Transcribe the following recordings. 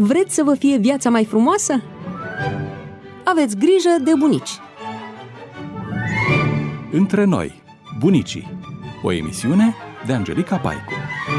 Vreți să vă fie viața mai frumoasă? Aveți grijă de bunici! Între noi, bunicii. O emisiune de Angelica Paicu.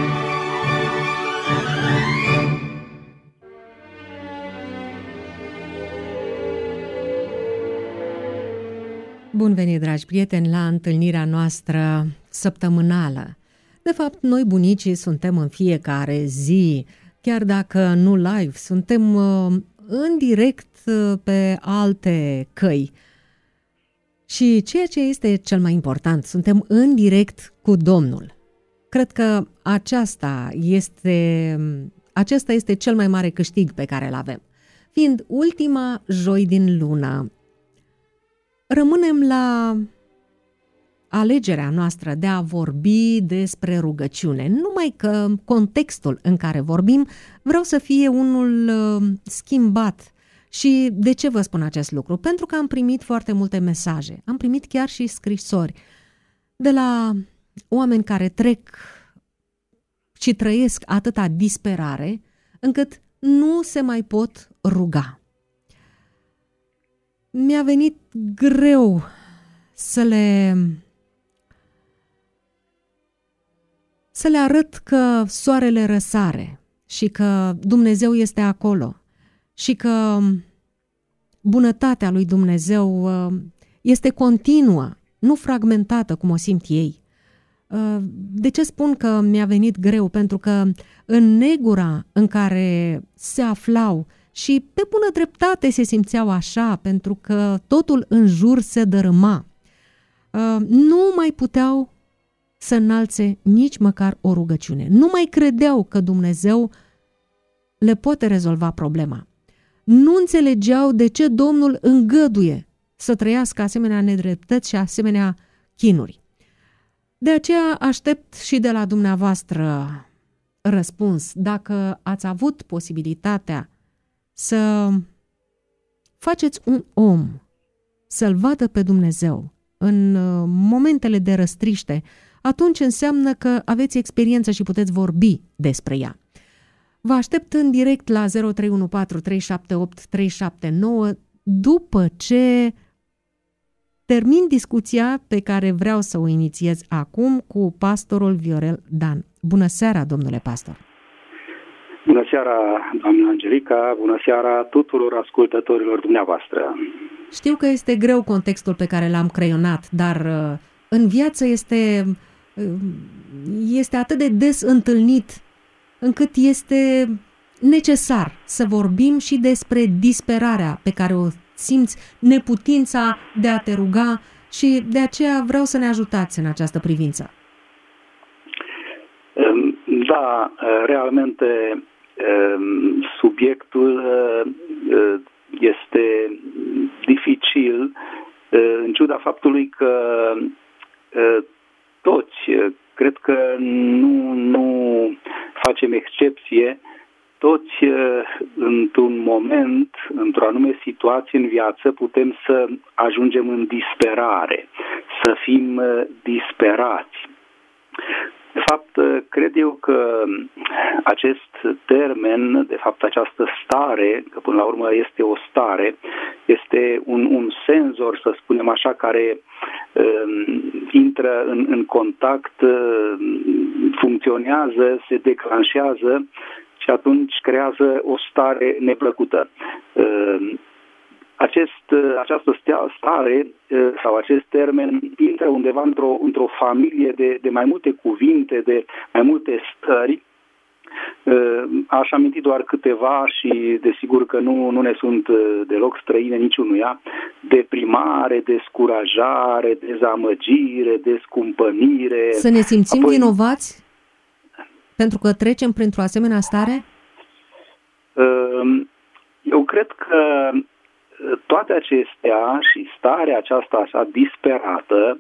Bun venit, dragi prieteni, la întâlnirea noastră săptămânală. De fapt, noi bunicii suntem în fiecare zi, chiar dacă nu live, suntem în direct pe alte căi. Și ceea ce este cel mai important, suntem în direct cu Domnul. Cred că acesta este cel mai mare câștig pe care îl avem. Fiind ultima joi din lună, rămânem la alegerea noastră de a vorbi despre rugăciune. Numai că contextul în care vorbim vreau să fie unul schimbat. Și de ce vă spun acest lucru? Pentru că am primit foarte multe mesaje. Am primit chiar și scrisori de la oameni care trec și trăiesc atâta disperare încât nu se mai pot ruga. Mi-a venit greu să le arăt că soarele răsare și că Dumnezeu este acolo și că bunătatea lui Dumnezeu este continuă, nu fragmentată cum o simt ei. De ce spun că mi-a venit greu? Pentru că în negura în care se aflau și pe bună dreptate se simțeau așa, pentru că totul în jur se dărâma, nu mai puteau să înalțe nici măcar o rugăciune. Nu mai credeau că Dumnezeu le poate rezolva problema. Nu înțelegeau de ce Domnul îngăduie să trăiască asemenea nedreptăți și asemenea chinuri. De aceea aștept și de la dumneavoastră răspuns. Dacă ați avut posibilitatea să faceți un om, să-L vadă pe Dumnezeu în momentele de răstriște, atunci înseamnă că aveți experiență și puteți vorbi despre ea. Vă aștept în direct la 0314378379 după ce termin discuția pe care vreau să o inițiez acum cu pastorul Viorel Dan. Bună seara, domnule pastor! Bună seara, doamna Angelica, bună seara tuturor ascultătorilor dumneavoastră. Știu că este greu contextul pe care l-am creionat, dar în viață este atât de des întâlnit încât este necesar să vorbim și despre disperarea pe care o simți, neputința de a te ruga și de aceea vreau să ne ajutați în această privință. Da, realmente subiectul este dificil în ciuda faptului că toți, cred că nu facem excepție, toți într-un moment, într-o anume situație în viață, putem să ajungem în disperare, să fim disperați. De fapt, cred eu că acest termen, de fapt această stare, că până la urmă este o stare, este un senzor, să spunem așa, care intră în contact, funcționează, se declanșează și atunci creează o stare neplăcută. Această stare sau acest termen intră undeva într-o familie de mai multe cuvinte, de mai multe stări. Aș aminti doar câteva și desigur că nu ne sunt deloc străine niciunuia: deprimare, descurajare, dezamăgire, descumpănire. Să ne simțim vinovați pentru că trecem printr-o asemenea stare? Eu cred că toate acestea și starea aceasta așa disperată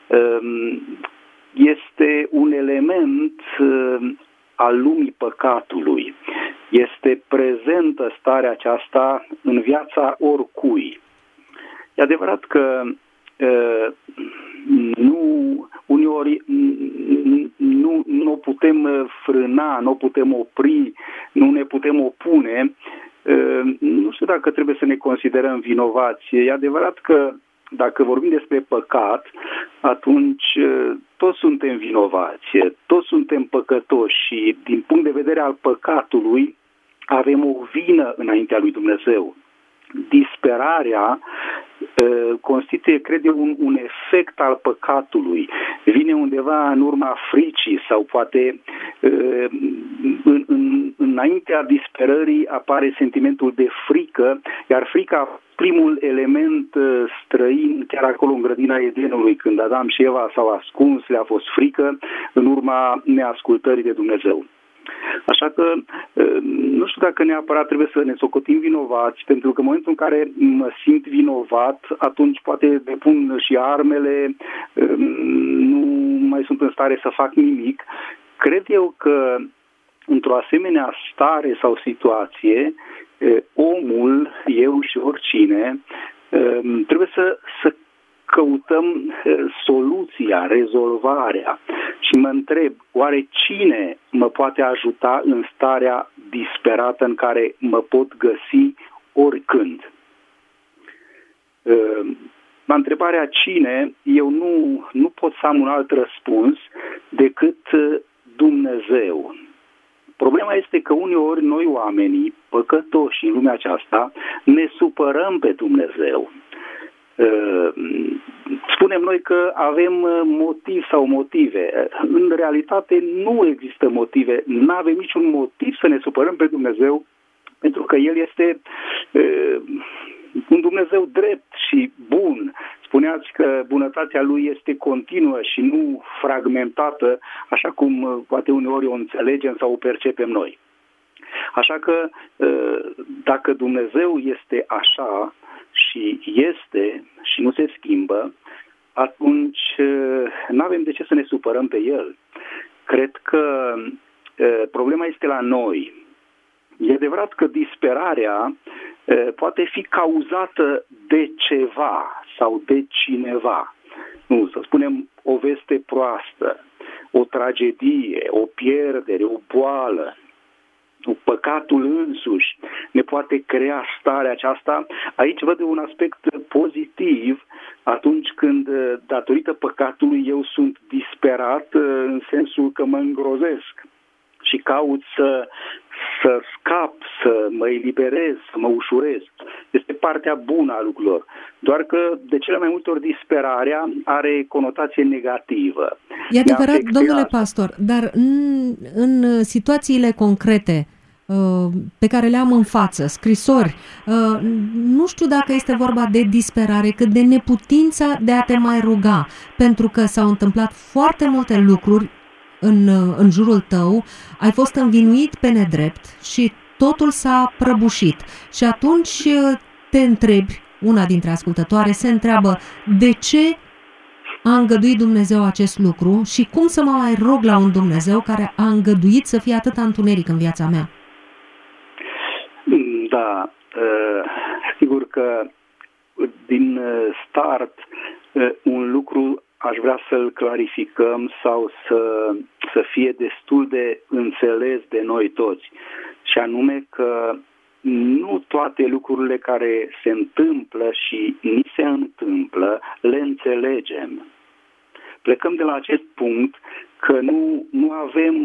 este un element al lumii păcatului. Este prezentă starea aceasta în viața oricui. E adevărat că uneori nu o putem frâna, nu o putem opri, nu ne putem opune. Nu știu dacă trebuie să ne considerăm vinovați. E adevărat că dacă vorbim despre păcat, atunci toți suntem vinovați, toți suntem păcătoși și din punct de vedere al păcatului avem o vină înaintea lui Dumnezeu. Disperarea constituie, cred eu, un efect al păcatului. Vine undeva în urma fricii sau poate înaintea disperării apare sentimentul de frică, iar frica, primul element străin, chiar acolo în grădina Edenului, când Adam și Eva s-au ascuns, le-a fost frică în urma neascultării de Dumnezeu. Așa că nu știu dacă neapărat trebuie să ne socotim vinovați, pentru că în momentul în care mă simt vinovat, atunci poate depun și armele, nu mai sunt în stare să fac nimic. Cred eu că într-o asemenea stare sau situație, omul, eu și oricine, trebuie să căutăm soluția, rezolvarea. Și mă întreb, oare cine mă poate ajuta în starea disperată în care mă pot găsi oricând? La întrebarea cine, eu nu pot să am un alt răspuns decât Dumnezeu. Problema este că uneori noi oamenii, păcătoși în lumea aceasta, ne supărăm pe Dumnezeu. Spunem noi că avem motiv sau motive. În realitate nu există motive. Nu avem niciun motiv să ne supărăm pe Dumnezeu, pentru că El este un Dumnezeu drept și bun. Spuneați că bunătatea Lui este continuă și nu fragmentată, așa cum poate uneori o înțelegem sau o percepem noi. Așa că dacă Dumnezeu este așa și este și nu se schimbă, atunci nu avem de ce să ne supărăm pe El. Cred că problema este la noi. E adevărat că disperarea poate fi cauzată de ceva sau de cineva. Nu, să spunem o veste proastă, o tragedie, o pierdere, o boală. Păcatul însuși ne poate crea starea aceasta. Aici văd un aspect pozitiv atunci când, datorită păcatului, eu sunt disperat în sensul că mă îngrozesc și caut să scap, să mă eliberez, să mă ușurez. Este partea bună a lucrurilor. Doar că de cele mai multe ori disperarea are conotație negativă. E adevărat, domnule pastor, dar în situațiile concrete pe care le am în față, scrisori, nu știu dacă este vorba de disperare, cât de neputința de a te mai ruga, pentru că s-au întâmplat foarte multe lucruri în jurul tău, ai fost învinuit pe nedrept și totul s-a prăbușit. Și atunci te întrebi, una dintre ascultătoare se întreabă, de ce a îngăduit Dumnezeu acest lucru și cum să mă mai rog la un Dumnezeu care a îngăduit să fie atâta întuneric în viața mea? Da, sigur că din start un lucru aș vrea să-l clarificăm sau să fie destul de înțeles de noi toți. Și anume că nu toate lucrurile care se întâmplă și ni se întâmplă le înțelegem. Plecăm de la acest punct că nu avem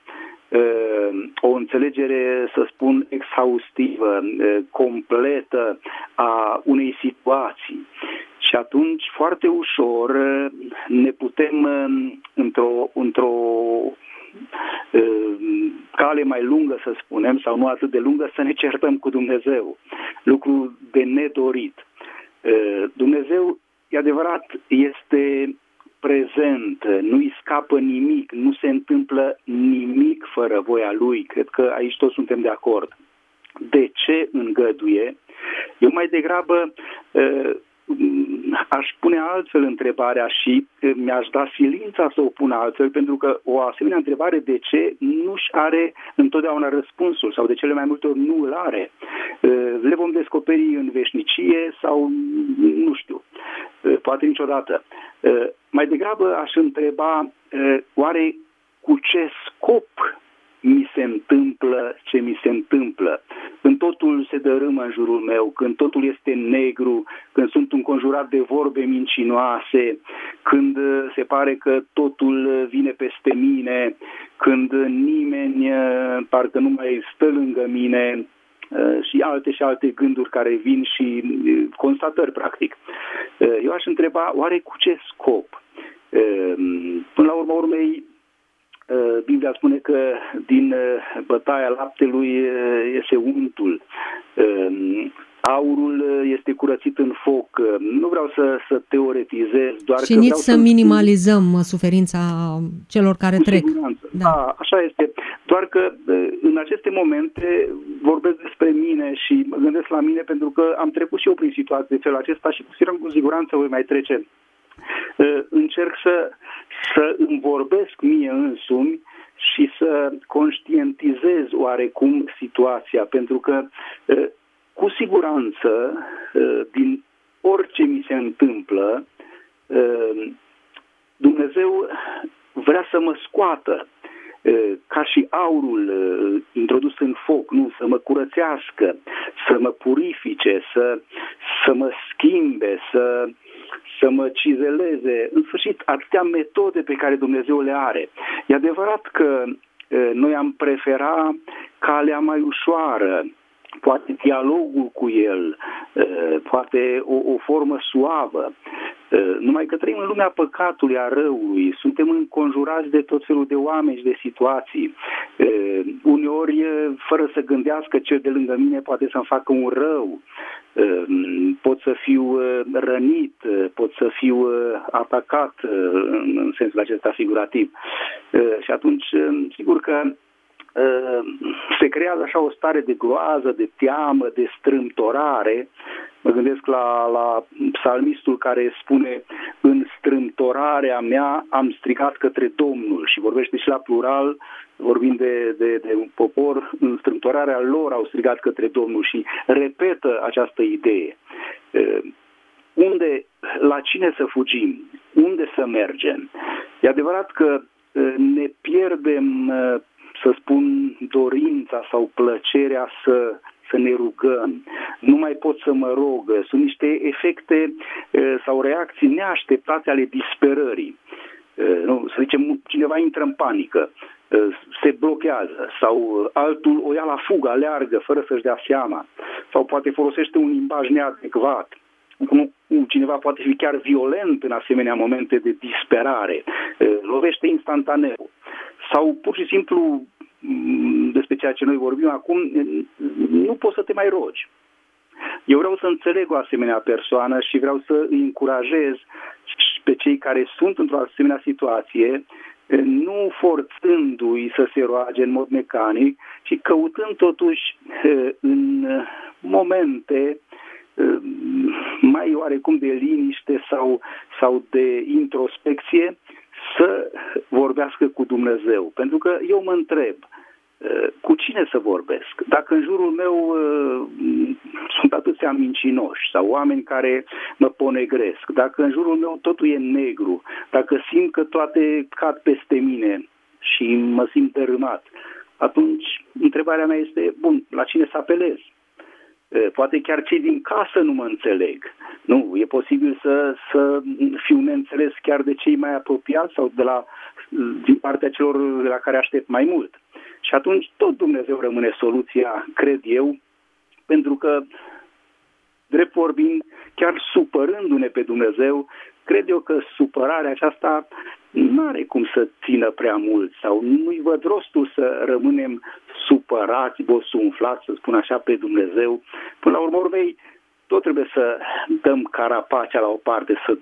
o înțelegere, să spun, exhaustivă, completă a unei situații. Și atunci, foarte ușor, ne putem, într-o cale mai lungă, să spunem, sau nu atât de lungă, să ne certăm cu Dumnezeu. Lucru de nedorit. Dumnezeu, e adevărat, este prezent, nu-i scapă nimic, nu se întâmplă nimic fără voia Lui. Cred că aici toți suntem de acord. De ce îngăduie? Eu mai degrabă aș pune altfel întrebarea și mi-aș da silința să o pun altfel, pentru că o asemenea întrebare, de ce, nu-și are întotdeauna răspunsul sau de cele mai multe ori nu îl are. Le vom descoperi în veșnicie sau nu știu. poate niciodată. Mai degrabă aș întreba, oare cu ce scop mi se întâmplă ce mi se întâmplă? Când totul se dărâmă în jurul meu, când totul este negru, când sunt înconjurat de vorbe mincinoase, când se pare că totul vine peste mine, când nimeni parcă nu mai stă lângă mine, și alte gânduri care vin și constatări, practic. Eu aș întreba, oare cu ce scop? Până la urma urmei, Biblia spune că din bătaia laptelui iese untul. Aurul este curățit în foc. Nu vreau să teoretizez, doar și că nici vreau să minimalizăm suferința celor care trec. Da, așa este. Doar că în aceste momente vorbesc despre mine și mă gândesc la mine pentru că am trecut și eu prin situații de felul acesta și cu siguranță voi mai trece. Încerc să îmi vorbesc mie însumi și să conștientizez oarecum situația, pentru că cu siguranță din orice mi se întâmplă, Dumnezeu vrea să mă scoată ca și aurul introdus în foc, nu? Să mă curățească, să mă purifice, să mă schimbe, să mă cizeleze, în sfârșit atâtea metode pe care Dumnezeu le are. E adevărat că noi am prefera calea mai ușoară, poate dialogul cu El, poate o formă suavă. Numai că trăim în lumea păcatului, a răului, suntem înconjurați de tot felul de oameni și de situații. Uneori, fără să gândească cel de lângă mine, poate să-mi facă un rău. Pot să fiu rănit, pot să fiu atacat în sensul acesta figurativ. Și atunci, sigur că se creează așa o stare de groază, de teamă, de strâmtorare. Mă gândesc la psalmistul care spune: în strâmtorarea mea am strigat către Domnul, și vorbește și la plural, vorbind de un popor, în strâmtorarea lor au strigat către Domnul, și repetă această idee. La cine să fugim? Unde să mergem? E adevărat că ne pierdem, să spun, dorința sau plăcerea să ne rugăm. Nu mai pot să mă rog. Sunt niște efecte sau reacții neașteptate ale disperării. Să zicem, cineva intră în panică, se blochează, sau altul o ia la fugă, aleargă fără să-și dea seama, sau poate folosește un limbaj neadecvat. Cineva poate fi chiar violent în asemenea momente de disperare, lovește instantaneu, sau pur și simplu, despre ceea ce noi vorbim acum, nu poți să te mai rogi. Eu vreau să înțeleg o asemenea persoană și vreau să îi încurajez pe cei care sunt într-o asemenea situație, nu forțându-i să se roage în mod mecanic, ci căutând totuși în momente mai oarecum de liniște sau de introspecție să vorbească cu Dumnezeu. Pentru că eu mă întreb, cu cine să vorbesc? Dacă în jurul meu sunt atâția mincinoși sau oameni care mă ponegresc, dacă în jurul meu totul e negru, dacă simt că toate cad peste mine și mă simt dărâmat, atunci întrebarea mea este, bun, la cine să apelez? Poate chiar cei din casă nu mă înțeleg. Nu, e posibil să fiu neînțeles chiar de cei mai apropiați sau din partea celor de la care aștept mai mult. Și atunci tot Dumnezeu rămâne soluția, cred eu, pentru că, drept vorbind, chiar supărându-ne pe Dumnezeu, cred eu că supărarea aceasta nu are cum să țină prea mult, sau nu-i văd rostul să rămânem supărați, bosunflați, să spun așa, pe Dumnezeu. Până la urmă, tot trebuie să dăm carapacea la o parte, să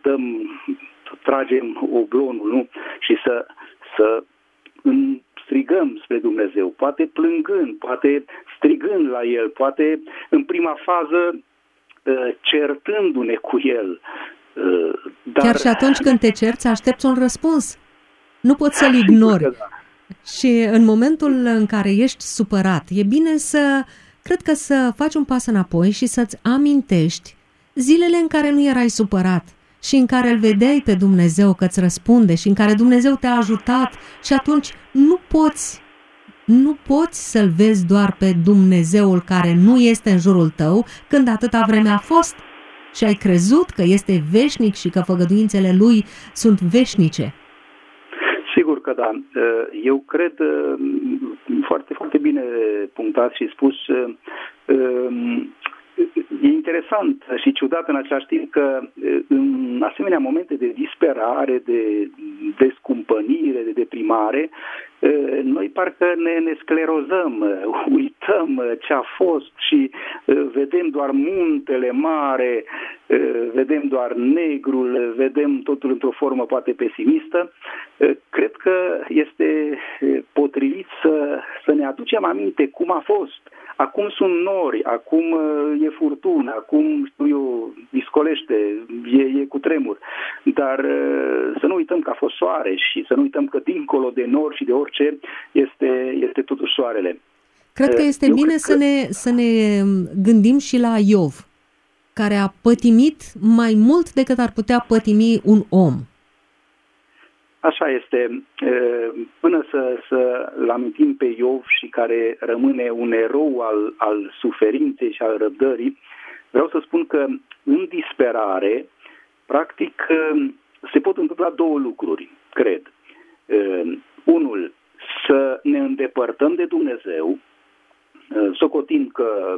tragem oblonul, nu? Și să strigăm spre Dumnezeu, poate plângând, poate strigând la El, poate în prima fază certându-ne cu El. Dar... Chiar și atunci când te cerți, aștepți un răspuns. Nu poți să-l ignori. Și în momentul în care ești supărat, e bine cred că să faci un pas înapoi și să-ți amintești zilele în care nu erai supărat și în care îl vedeai pe Dumnezeu că îți răspunde și în care Dumnezeu te-a ajutat și atunci nu poți să-L vezi doar pe Dumnezeul care nu este în jurul tău când atâta vreme a fost și ai crezut că este veșnic și că făgăduințele Lui sunt veșnice. Sigur că da. Eu cred foarte, foarte bine punctat și spus. E interesant și ciudat în același timp că în asemenea momente de disperare, de descumpănire, de deprimare, noi parcă ne sclerozăm, uităm ce a fost și vedem doar muntele mare, vedem doar negrul, vedem totul într-o formă poate pesimistă. Cred că este potrivit să ne aducem aminte cum a fost. Acum sunt nori, acum e furtună, acum, știu eu, viscolește, e cutremur. Dar să nu uităm că a fost soare și să nu uităm că dincolo de nori și de orice este totuși soarele. Cred că este bine să ne gândim și la Iov, care a pătimit mai mult decât ar putea pătimi un om. Așa este. Până să-l amintim pe Iov și care rămâne un erou al suferinței și al răbdării, vreau să spun că în disperare, practic, se pot întâmpla două lucruri, cred. Unul, să ne îndepărtăm de Dumnezeu, socotind că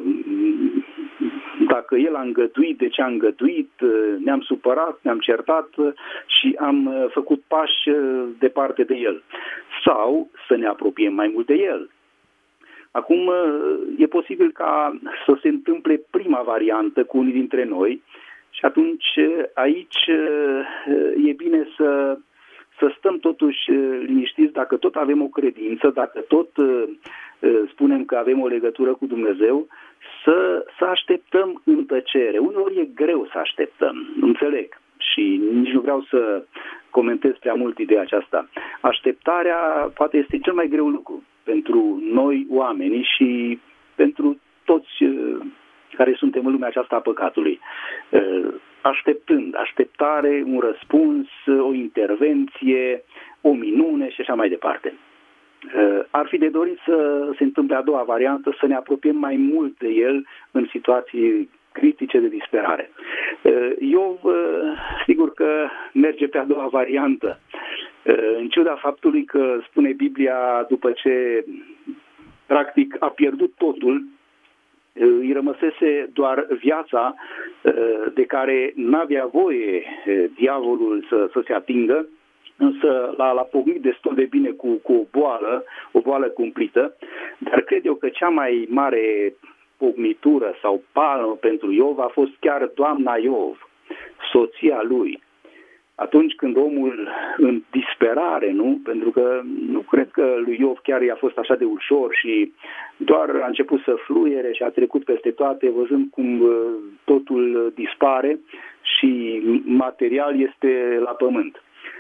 dacă El a îngăduit, de ce a îngăduit, ne-am supărat, ne-am certat și am făcut pași departe de El. Sau să ne apropiem mai mult de El. Acum e posibil ca să se întâmple prima variantă cu unii dintre noi și atunci aici e bine să stăm totuși liniștiți, dacă tot avem o credință, dacă tot spunem că avem o legătură cu Dumnezeu, să așteptăm în tăcere. Uneori e greu să așteptăm, înțeleg, și nici nu vreau să comentez prea mult ideea aceasta. Așteptarea poate este cel mai greu lucru pentru noi oamenii și pentru toți care suntem în lumea aceasta a păcatului. Așteptare, un răspuns, o intervenție, o minune și așa mai departe. Ar fi de dorit să se întâmple a doua variantă, să ne apropiem mai mult de El în situații critice de disperare. Eu sigur că merge pe a doua variantă. În ciuda faptului că spune Biblia, după ce practic a pierdut totul, îi rămăsese doar viața de care n-avea voie diavolul să se atingă, însă l-a pocnit destul de bine cu o boală cumplită, dar cred eu că cea mai mare pocnitură sau palmă pentru Iov a fost chiar doamna Iov, soția lui. Atunci când omul în disperare, nu? Pentru că nu cred că lui Iov chiar i-a fost așa de ușor și doar a început să fluiere și a trecut peste toate, văzând cum totul dispare și material este la pământ.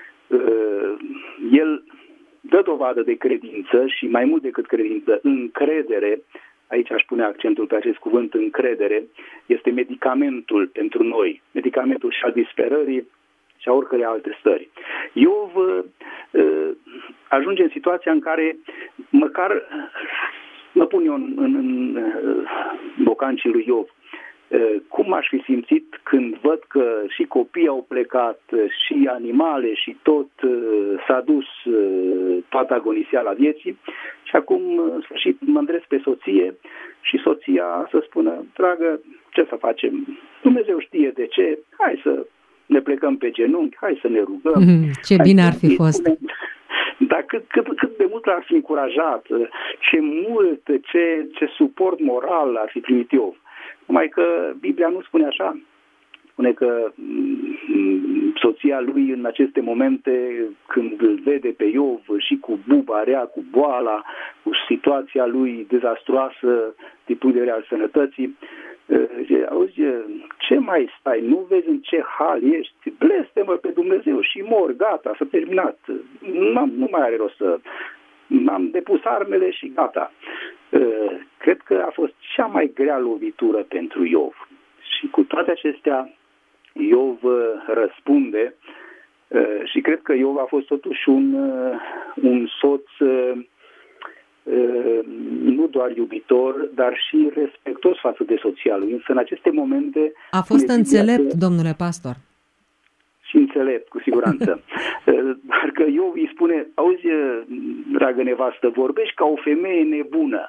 El dă dovadă de credință și mai mult decât credință, încredere. Aici aș pune accentul pe acest cuvânt, încredere. Este medicamentul pentru noi, medicamentul și al disperării și a oricărei alte stări. Iov ajunge în situația în care măcar mă pun eu în bocancii lui Iov. Cum aș fi simțit când văd că și copiii au plecat, și animale, și tot s-a dus toată agonisiala vieții și acum, în sfârșit, mă îndrept pe soție și soția să spună, dragă, ce să facem? Dumnezeu știe de ce, hai să ne plecăm pe genunchi, hai să ne rugăm. Ce bine ar fi fost! Dar cât de mult ar fi încurajat, ce mult, ce suport moral ar fi primit Iov. Numai că Biblia nu spune așa. Spune că soția lui în aceste momente, când îl vede pe Iov și cu buba rea, cu boala, cu situația lui dezastruoasă din punct de vedere al sănătății, auzi, ce mai stai? Nu vezi în ce hal ești? Blestemă pe Dumnezeu și mor, gata, s-a terminat. Nu mai are rost să... Am depus armele și gata. Cred că a fost cea mai grea lovitură pentru Iov. Și cu toate acestea, Iov răspunde și cred că Iov a fost totuși un soț nu doar iubitor, dar și respectos față de soția lui. Însă în aceste momente... A fost înțelept, domnule pastor. Și înțelept, cu siguranță. Dar că Iov îi spune, auzi, dragă nevastă, vorbești ca o femeie nebună.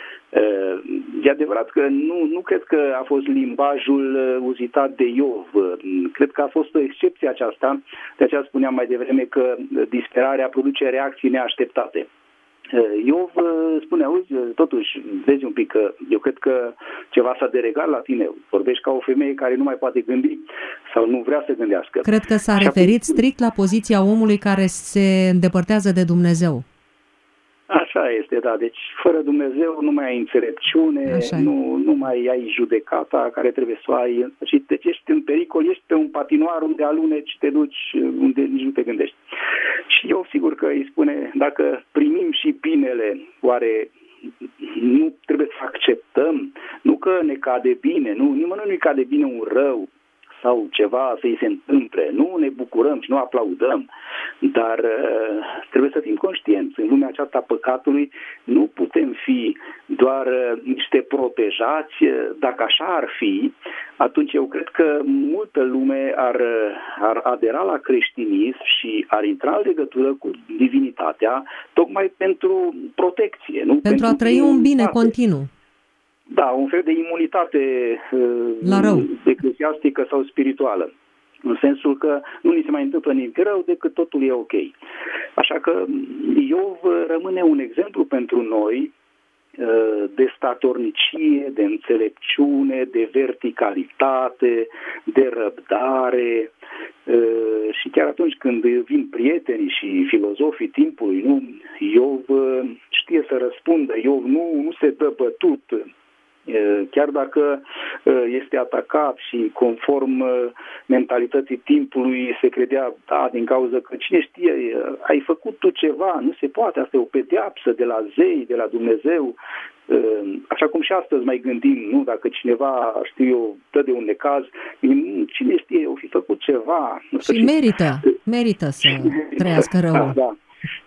E adevărat că nu cred că a fost limbajul uzitat de Iov. Cred că a fost o excepție aceasta. De aceea spuneam mai devreme că disperarea produce reacții neașteptate. Iov spune, auzi, totuși, vezi un pic că eu cred că ceva s-a deregat la tine. Vorbești ca o femeie care nu mai poate gândi sau nu vrea să gândească. Cred că s-a referit strict la poziția omului care se îndepărtează de Dumnezeu. Așa este, da. Deci, fără Dumnezeu nu mai ai înțelepciune, nu mai ai judecata care trebuie să o ai. Și deci ești în pericol, ești pe un patinoar unde aluneci, te duci unde nici nu te gândești. Și eu sigur că îi spune, dacă primim și binele, oare nu trebuie să acceptăm? Nu că ne cade bine, nimănui nu-i cade bine un rău sau ceva să-i se întâmple. Nu ne bucurăm și nu aplaudăm, dar trebuie să fim conștienți. În lumea aceasta a păcatului nu putem fi doar niște protejați. Dacă așa ar fi, atunci eu cred că multă lume ar adera la creștinism și ar intra în legătură cu divinitatea tocmai pentru protecție. Nu? Pentru a trăi un bine continuu. Da, un fel de imunitate la rău, eclesiastică sau spirituală. În sensul că nu ni se mai întâmplă nimic rău decât totul e ok. Așa că Iov rămâne un exemplu pentru noi de statornicie, de înțelepciune, de verticalitate, de răbdare și chiar atunci când vin prietenii și filozofii timpului, Iov știe să răspundă, Iov nu se dă bătut. Chiar dacă este atacat și conform mentalității timpului se credea, da, din cauza că cine știe, ai făcut tu ceva, nu se poate, asta e o pedeapsă de la zei, de la Dumnezeu. Așa cum și astăzi mai gândim, nu? Dacă cineva, știu eu, dă de un necaz, cine știe, o fi făcut ceva. Și merită să trăiască rău. Da.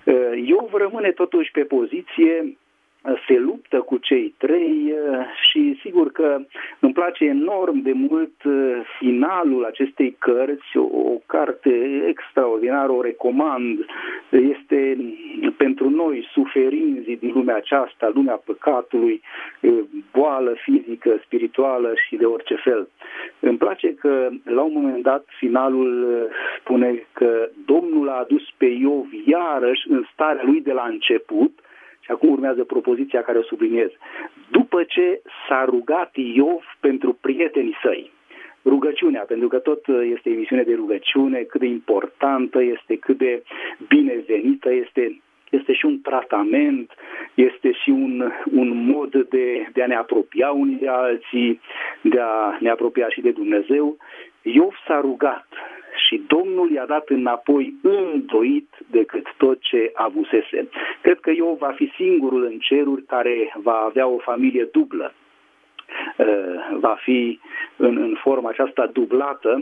Eu rămâne totuși pe poziție, se luptă cu cei trei și sigur că îmi place enorm de mult finalul acestei cărți, o carte extraordinară, o recomand. Este pentru noi suferinții din lumea aceasta, lumea păcatului, boală fizică, spirituală și de orice fel. Îmi place că la un moment dat finalul spune că Domnul a adus pe Iov iarăși în starea lui de la început. Și acum urmează propoziția care o subliniez. După ce s-a rugat Iov pentru prietenii săi, rugăciunea, pentru că tot este emisiune de rugăciune, cât de importantă este, cât de binevenită este și un tratament, este și un mod de a ne apropia unii de alții, de a ne apropia și de Dumnezeu. Iov s-a rugat și Domnul i-a dat înapoi îndoit decât tot ce avusese. Cred că Iov va fi singurul în ceruri care va avea o familie dublă. Va fi în forma aceasta dublată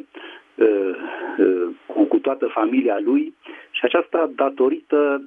cu toată familia lui și aceasta datorită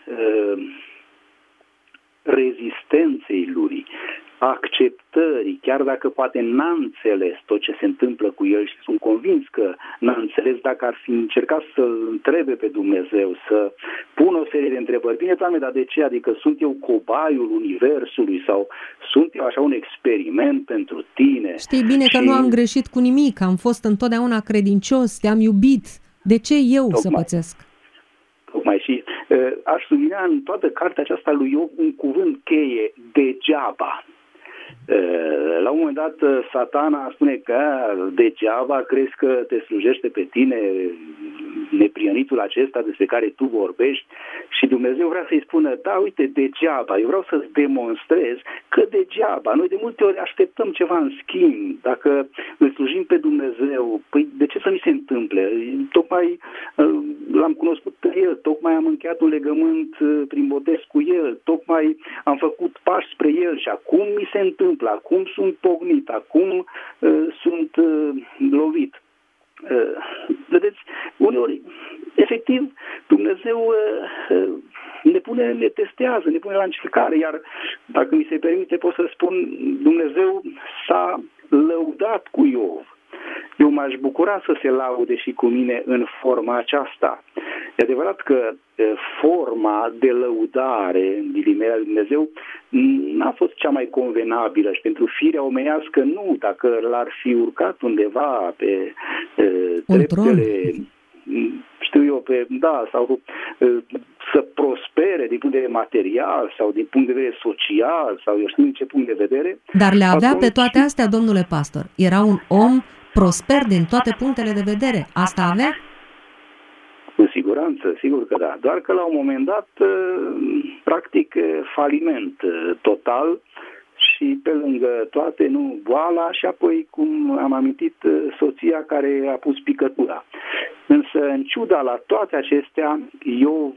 rezistenței lui, acceptării, chiar dacă poate n-a înțeles tot ce se întâmplă cu el și sunt convins că n-a înțeles, dacă ar fi încercat să-l întrebe pe Dumnezeu, să pună o serie de întrebări. Bine, Doamne, dar de ce? Adică sunt eu cobaiul universului sau sunt eu așa un experiment pentru tine? Știi bine că nu am greșit cu nimic, am fost întotdeauna credincios, te-am iubit. De ce eu să pățesc? Tocmai și aș sublinia în toată cartea aceasta lui Iov un cuvânt cheie, degeaba. La un moment dat Satana spune că degeaba crezi că te slujește pe tine neprionitul acesta despre care tu vorbești și Dumnezeu vrea să-i spună, da, uite, degeaba, eu vreau să-ți demonstrez că degeaba. Noi de multe ori așteptăm ceva în schimb. Dacă îl slujim pe Dumnezeu, păi de ce să mi se întâmple? Tocmai l-am cunoscut pe El, tocmai am încheiat un legământ prin botez cu El, tocmai am făcut pași spre El și acum mi se întâmplă, acum sunt pognit, acum sunt lovit. Vedeți, uneori, efectiv, Dumnezeu ne testează, ne pune la încercare, iar dacă mi se permite, pot să spun, Dumnezeu s-a lăudat cu Iov. Eu m-aș bucura să se laude și cu mine în forma aceasta. E adevărat că forma de lăudare, în ghilimele lui Dumnezeu, n-a fost cea mai convenabilă și pentru firea omenească nu, dacă l-ar fi urcat undeva pe treptele, știu eu, sau să prospere din punct de vedere material sau din punct de vedere social sau eu știu din ce punct de vedere. Dar le avea pe toate astea, domnule pastor. Era un om prosper din toate punctele de vedere. Asta avea? Cu siguranță, sigur că da. Doar că la un moment dat, practic, faliment total și pe lângă toate, boala și apoi, cum am amintit, soția care a pus picătura. Însă, în ciuda la toate acestea, Iov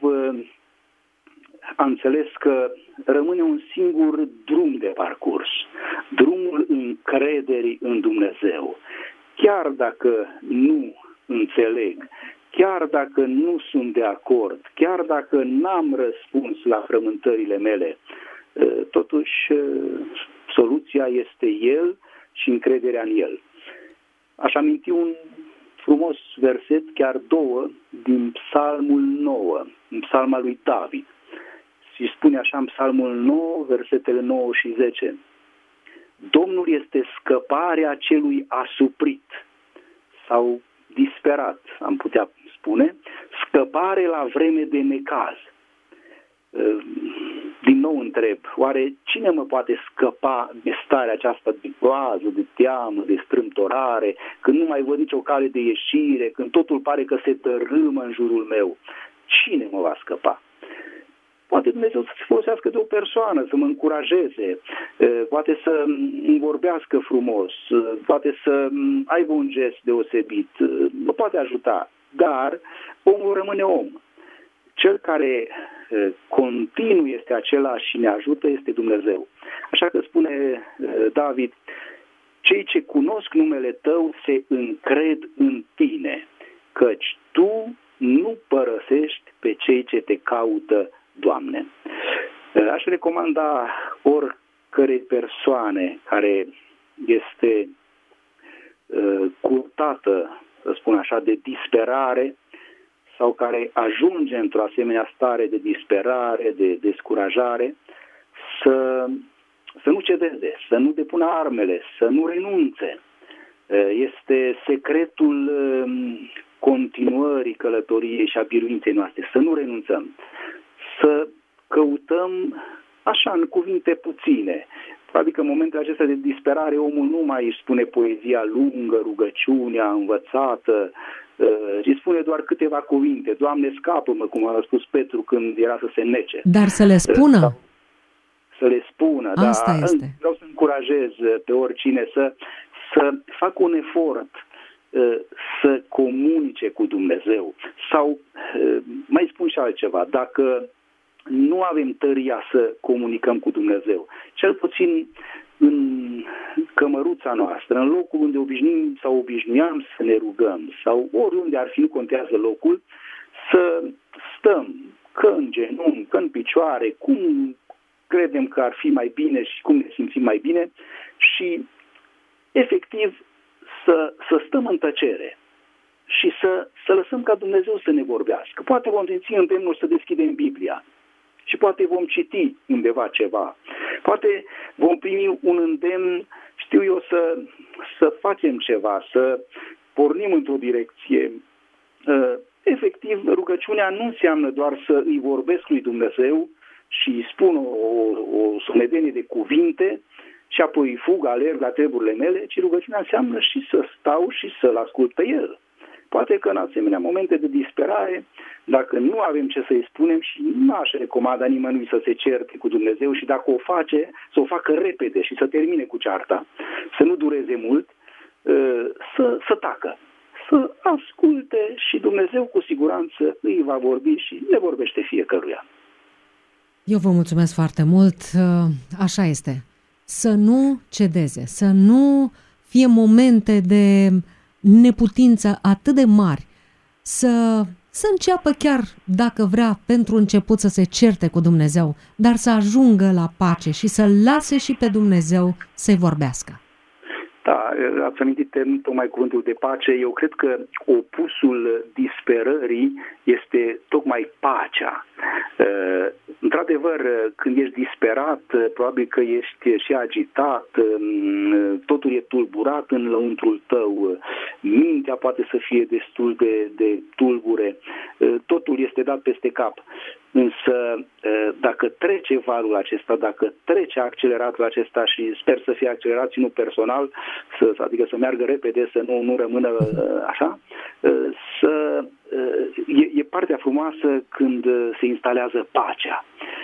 a înțeles că rămâne un singur drum de parcurs, drumul încrederii în Dumnezeu. Chiar dacă nu înțeleg, chiar dacă nu sunt de acord, chiar dacă n-am răspuns la frământările mele, totuși soluția este El și încrederea în El. Aș aminti un frumos verset, chiar două, din Psalmul 9, în Psalma lui David. Și spune așa în Psalmul 9, versetele 9 și 10. Domnul este scăparea celui asuprit sau disperat, am putea spune, scăpare la vreme de necaz. Din nou întreb, oare cine mă poate scăpa de starea aceasta de groază, de teamă, de strâmtorare, când nu mai văd nicio cale de ieșire, când totul pare că se tărâmă în jurul meu? Cine mă va scăpa? Poate Dumnezeu să se folosească de o persoană, să mă încurajeze, poate să îmi vorbească frumos, poate să aibă un gest deosebit, mă poate ajuta, dar omul rămâne om. Cel care continuu este același și ne ajută este Dumnezeu. Așa că spune David, cei ce cunosc numele Tău se încred în Tine, căci Tu nu părăsești pe cei ce Te caută, Doamne. Aș recomanda oricărei persoane care este curtată, să spun așa, de disperare sau care ajunge într-o asemenea stare de disperare, de descurajare, să nu cedeze, să nu depună armele, să nu renunțe. Este secretul continuării călătoriei și a biruinței noastre, să nu renunțăm, să căutăm așa în cuvinte puține. Adică în momentele acestea de disperare omul nu mai își spune poezia lungă, rugăciunea învățată, își spune doar câteva cuvinte. Doamne, scapă-mă, cum a spus Petru când era să se nece. Dar să le spună. Să le spună, asta da. Este. Vreau să încurajez pe oricine să facă un efort să comunice cu Dumnezeu. Sau, mai spun și altceva, dacă nu avem tăria să comunicăm cu Dumnezeu, cel puțin în cămăruța noastră, în locul unde obișnuim sau obișnuiam să ne rugăm, sau oriunde ar fi, nu contează locul, să stăm că în genunchi, că în picioare, cum credem că ar fi mai bine și cum ne simțim mai bine și efectiv să stăm în tăcere și să lăsăm ca Dumnezeu să ne vorbească. Poate vom simți îndemnul să deschidem Biblia și poate vom citi undeva ceva. Poate vom primi un îndemn, știu eu, să facem ceva, să pornim într-o direcție. Efectiv, rugăciunea nu înseamnă doar să îi vorbesc lui Dumnezeu și îi spun o sumedenie de cuvinte și apoi fug, alerg la treburile mele, ci rugăciunea înseamnă și să stau și să-L ascult pe El. Poate că în asemenea momente de disperare, dacă nu avem ce să-i spunem și nu aș recomanda nimănui să se certe cu Dumnezeu și dacă o face, să o facă repede și să termine cu cearta, să nu dureze mult, să tacă, să asculte și Dumnezeu cu siguranță îi va vorbi și ne vorbește fiecăruia. Eu vă mulțumesc foarte mult. Așa este. Să nu cedeze, să nu fie momente de neputință atât de mari să înceapă chiar, dacă vrea, pentru început să se certe cu Dumnezeu, dar să ajungă la pace și să lase și pe Dumnezeu să-i vorbească. Da, ați amintit tocmai cuvântul de pace. Eu cred că opusul disperării este tocmai pacea. Într-adevăr, când ești disperat, probabil că ești și agitat, totul e tulburat în lăuntrul tău, mintea poate să fie destul de tulbure, totul este dat peste cap. Însă, dacă trece valul acesta, dacă trece acceleratul acesta, și sper să fie accelerat și nu personal, adică să meargă repede, să nu rămână așa, e partea frumoasă când se instalează pacea.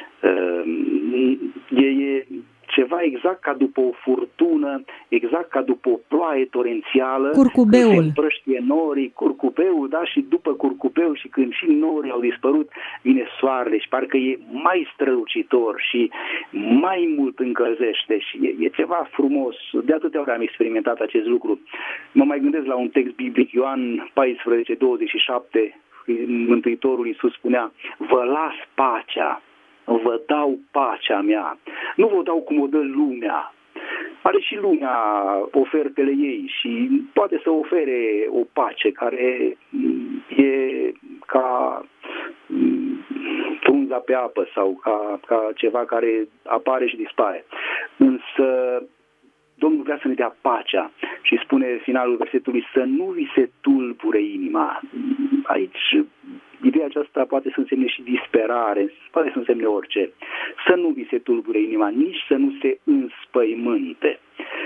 E ceva exact ca după o furtună, exact ca după o ploaie torențială. Curcubeul. Se împrăștie norii, curcubeul, da, și după curcubeu și când și norii au dispărut, vine soarele și parcă e mai strălucitor și mai mult încălzește și e ceva frumos. De atâtea ori am experimentat acest lucru. Mă mai gândesc la un text biblic, Ioan 14:27, Mântuitorul Iisus spunea: vă las pacea, vă dau pacea mea, nu vă dau cum o dă lumea. Are și lumea ofertele ei și poate să ofere o pace care e ca frunza pe apă sau ca ceva care apare și dispare. Însă Domnul vrea să ne dea pacea și spune finalul versetului să nu vi se tulbure inima. Aici ideea aceasta poate să însemne și disperare, poate să însemne orice. Să nu vi se tulbure inima, nici să nu se înspăimânte.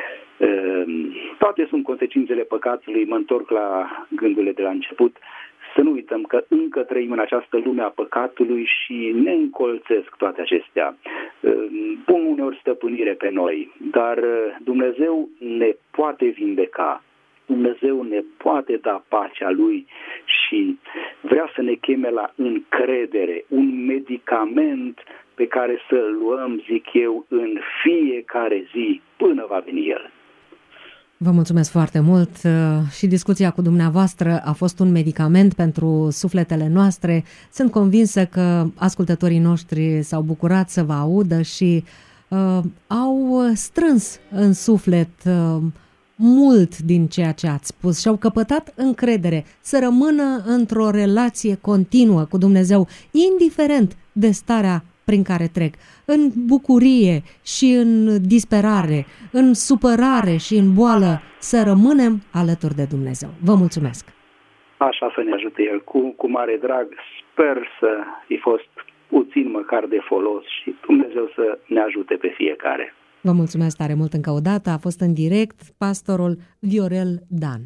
Toate sunt consecințele păcatului, mă întorc la gândurile de la început. Să nu uităm că încă trăim în această lume a păcatului și ne încolțesc toate acestea. Pun uneori stăpânire pe noi, dar Dumnezeu ne poate vindeca. Dumnezeu ne poate da pacea Lui și vrea să ne cheme la încredere, un medicament pe care să-l luăm, zic eu, în fiecare zi până va veni El. Vă mulțumesc foarte mult și discuția cu dumneavoastră a fost un medicament pentru sufletele noastre. Sunt convinsă că ascultătorii noștri s-au bucurat să vă audă și au strâns în suflet mult din ceea ce ați spus și au căpătat încredere să rămână într-o relație continuă cu Dumnezeu, indiferent de starea prin care trec, în bucurie și în disperare, în supărare și în boală, să rămânem alături de Dumnezeu. Vă mulțumesc! Așa să ne ajute El, cu mare drag. Sper să fi fost puțin măcar de folos și Dumnezeu să ne ajute pe fiecare. Vă mulțumesc tare mult încă o dată. A fost în direct pastorul Viorel Dan.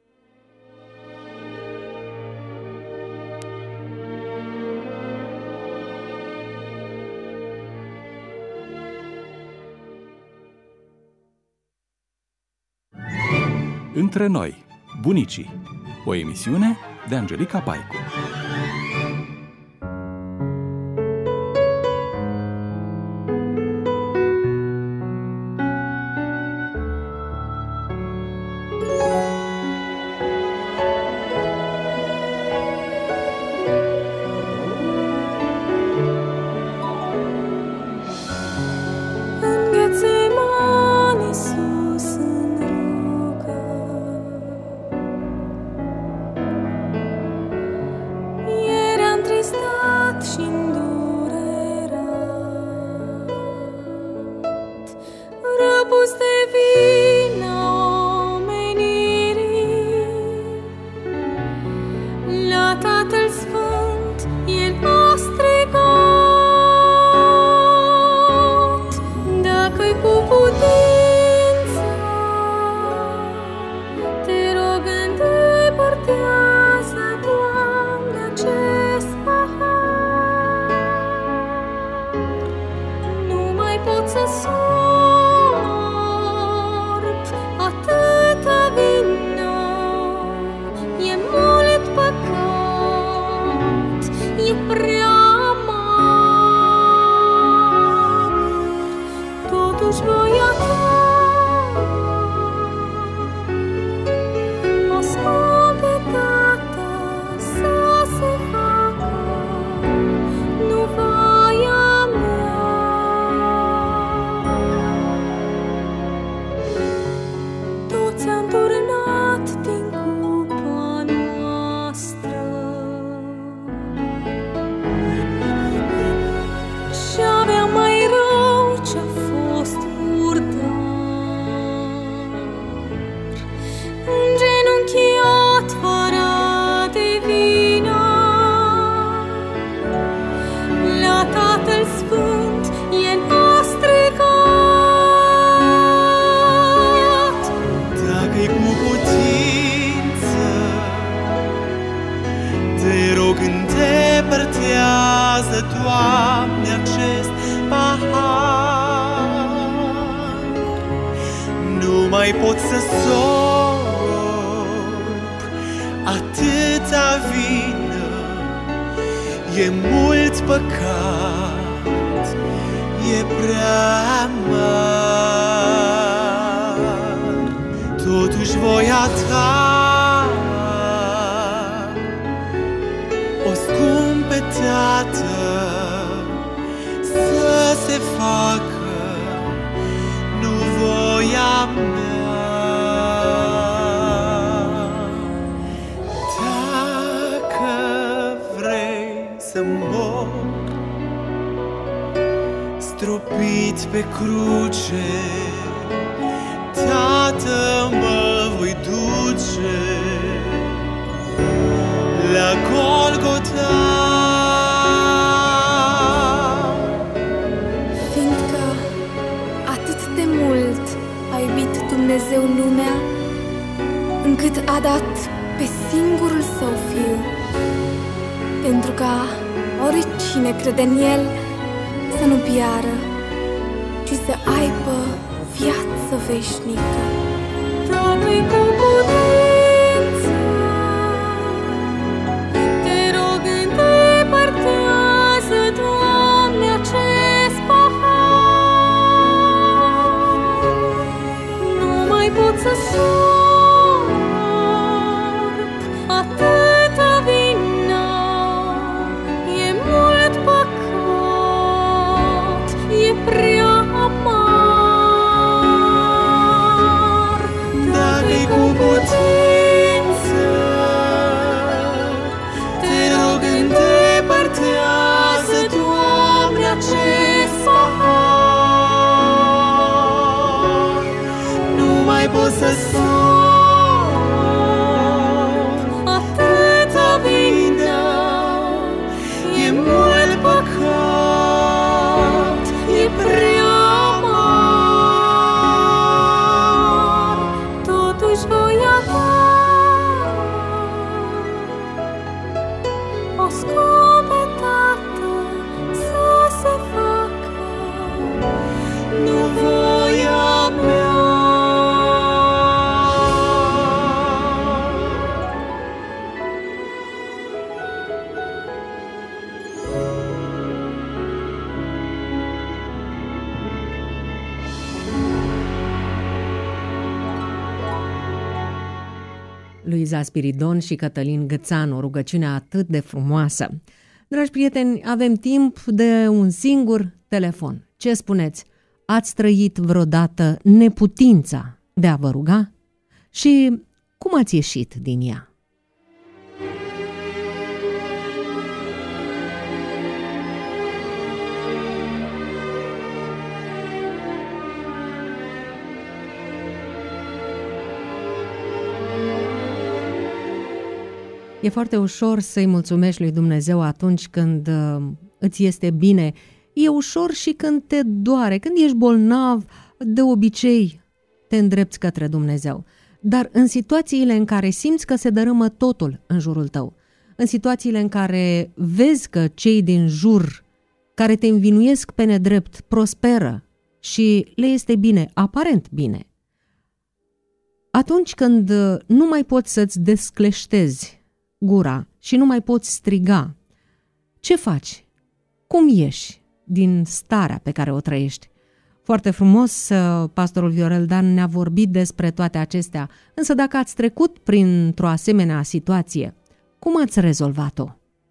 Între noi, bunicii, o emisiune de Angelica Paicu. pot să sorb atâta vină, e mult păcat, e prea mare. Totuși voia ta, o scumpetată, să se facă, nu voia mea. Dacă vrei să mor stropit pe cruce, Tată, mă voi duce la Golgota. Fiindcă atât de mult a iubit Dumnezeu lumea, încât a dat pe singurul Său Fiu, pentru ca oricine crede în El să nu piară, ci să aibă viață veșnică. Dă-mi cu putință, te rog, îndepărtează, Doamne, acest pahar. Nu mai pot să sorb atâta vină, e mult păcat, e prea amar. Dă-mi cu putință, te rog, îndepărtează, Doamne, acest pahar. Nu mai pot să sorb atâta vină, e mult păcat, e prea amar. Totuși voia ta, o scumpetată, să se facă, nu voia mea. Luiza Spiridon și Cătălin Gățanu, rugăciunea atât de frumoasă. Dragi prieteni, avem timp de un singur telefon. Ce spuneți? Ați trăit vreodată neputința de a vă ruga? Și cum ați ieșit din ea? E foarte ușor să-i mulțumești lui Dumnezeu atunci când îți este bine. E ușor și când te doare, când ești bolnav, de obicei te îndrepți către Dumnezeu. Dar în situațiile în care simți că se dărâmă totul în jurul tău, în situațiile în care vezi că cei din jur care te învinuiesc pe nedrept prosperă și le este bine, aparent bine, atunci când nu mai poți să-ți descleștezi gura și nu mai poți striga, ce faci? Cum ieși din starea pe care o trăiești? Foarte frumos, pastorul Viorel Dan ne-a vorbit despre toate acestea, însă dacă ați trecut printr-o asemenea situație, cum ați rezolvat-o?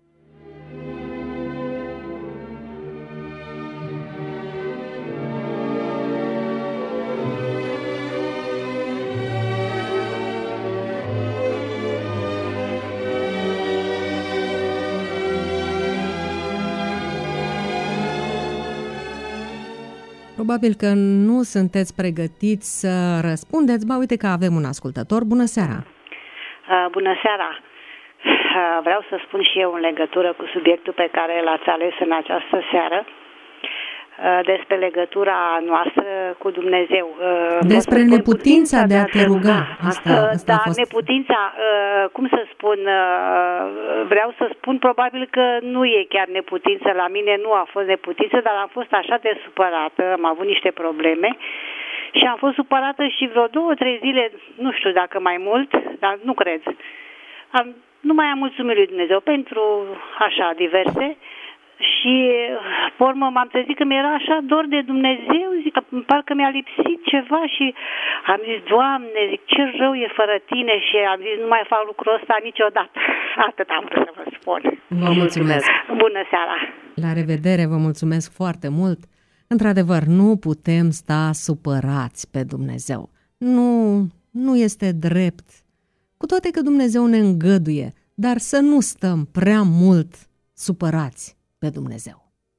Probabil că nu sunteți pregătiți să răspundeți. Ba, uite că avem un ascultător. Bună seara! Bună seara! Vreau să spun și eu în legătură cu subiectul pe care l-ați ales în această seară, despre legătura noastră cu Dumnezeu. Despre neputința de a te ruga. Asta a fost. Neputința, cum să spun, vreau să spun probabil că nu e chiar neputință. La mine nu a fost neputință, dar am fost așa de supărată, am avut niște probleme Și am fost supărată și vreo 2-3 zile, nu știu dacă mai mult, dar nu cred. Nu mai am mulțumit lui Dumnezeu pentru așa diverse și pe urmă m-am trezit că mi-era așa dor de Dumnezeu, zic că parcă mi-a lipsit ceva și am zis, Doamne, zic, ce rău e fără tine și am zis, nu mai fac lucrul ăsta niciodată. Atât am vrut să vă spun. Vă mulțumesc. Bună seara. La revedere, vă mulțumesc foarte mult. Într-adevăr, nu putem sta supărați pe Dumnezeu. Nu este drept. Cu toate că Dumnezeu ne îngăduie, dar să nu stăm prea mult supărați pe Dumnezeu.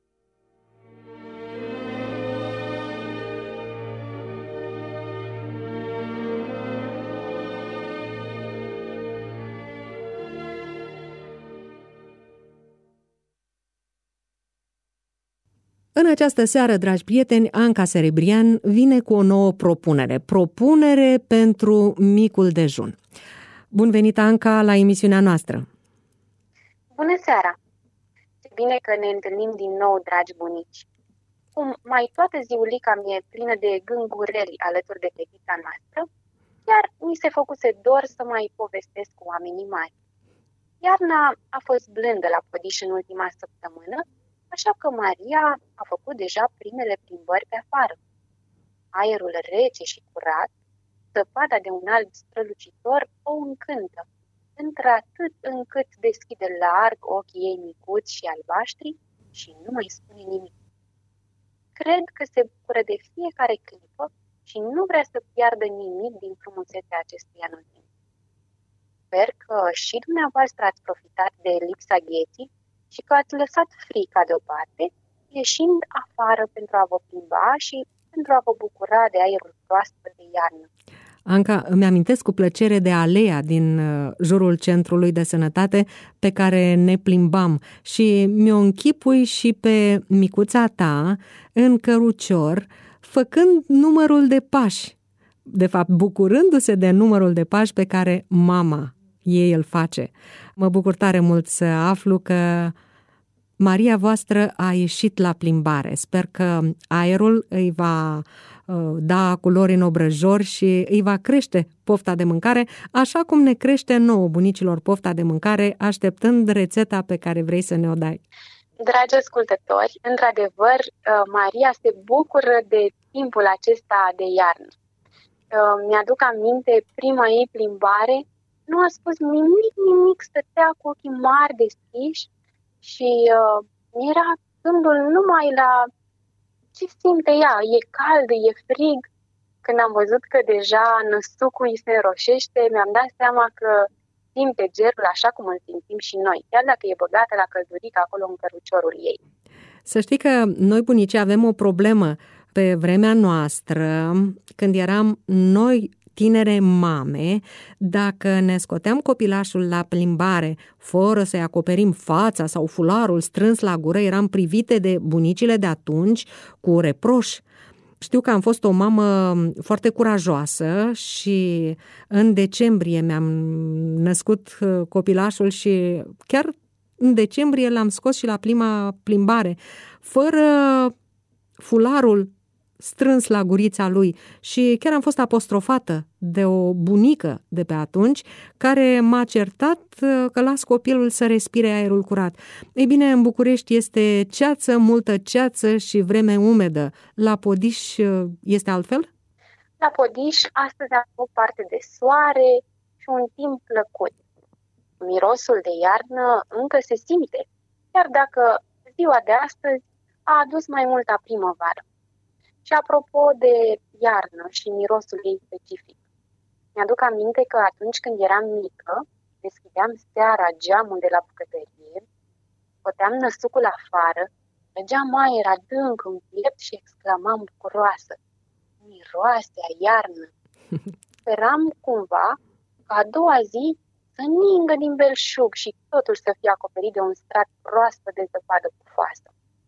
În această seară, dragi prieteni, Anca Serebrian vine cu o nouă propunere. Propunere pentru micul dejun. Bun venit, Anca, la emisiunea noastră. Bună seara! Ce bine că ne întâlnim din nou, dragi bunici. Cum mai toată ziulica mi-e plină de gângureli alături de fetița noastră, iar mi se făcuse dor să mai povestesc cu oamenii mari. Iarna a fost blândă la Podiș în ultima săptămână, așa că Maria a făcut deja primele plimbări pe afară. Aerul rece și curat, zăpada de un alb strălucitor o încântă, într-atât încât deschide larg ochii ei micuți și albaștri și nu mai spune nimic. Cred că se bucură de fiecare clipă și nu vrea să piardă nimic din frumusețea acestui anotimp. Sper că și dumneavoastră ați profitat de lipsa gheții și că ați lăsat frica deoparte, ieșind afară pentru a vă plimba și pentru a vă bucura de aerul proaspăt de iarnă. Anca, îmi amintesc cu plăcere de alea din jurul centrului de sănătate pe care ne plimbam și mi-o închipui și pe micuța ta în cărucior, făcând numărul de pași. De fapt, bucurându-se de numărul de pași pe care mama ei îl face. Mă bucur tare mult să aflu că Maria voastră a ieșit la plimbare. Sper că aerul îi va da culori în obrăjor și îi va crește pofta de mâncare, așa cum ne crește nouă bunicilor pofta de mâncare, așteptând rețeta pe care vrei să ne-o dai. Dragi ascultători, într-adevăr, Maria se bucură de timpul acesta de iarnă. Mi-aduc aminte, prima ei plimbare, nu a spus nimic, stătea cu ochii mari deschiși și era gândul numai la ce simte ea, e cald, e frig. Când am văzut că deja năsucul îi se înroșește, mi-am dat seama că simte gerul așa cum îl simțim și noi, chiar dacă e băgată la căldurică acolo în căruciorul ei. Să știi că noi bunicii avem o problemă pe vremea noastră, când eram noi tinere mame, dacă ne scoteam copilașul la plimbare fără să-i acoperim fața sau fularul strâns la gură, eram privite de bunicile de atunci cu reproș. Știu că am fost o mamă foarte curajoasă și în decembrie mi-am născut copilașul și chiar în decembrie l-am scos și la prima plimbare, fără fularul strâns la gurița lui și chiar am fost apostrofată de o bunică de pe atunci care m-a certat că las copilul să respire aerul curat. Ei bine, în București este ceață, multă ceață și vreme umedă. La Podiș este altfel? La Podiș astăzi am avut parte de soare și un timp plăcut. Mirosul de iarnă încă se simte, chiar dacă ziua de astăzi a adus mai multă primăvară. Și apropo de iarnă și mirosul ei specific, mi-aduc aminte că atunci când eram mică, deschideam seara geamul de la bucătărie, scoteam năsucul afară, mergeam aer adânc în piept și exclamam bucuroasă: miroase a iarnă! Speram cumva ca a doua zi să ningă din belșug și totul să fie acoperit de un strat proaspăt de zăpadă pufoasă.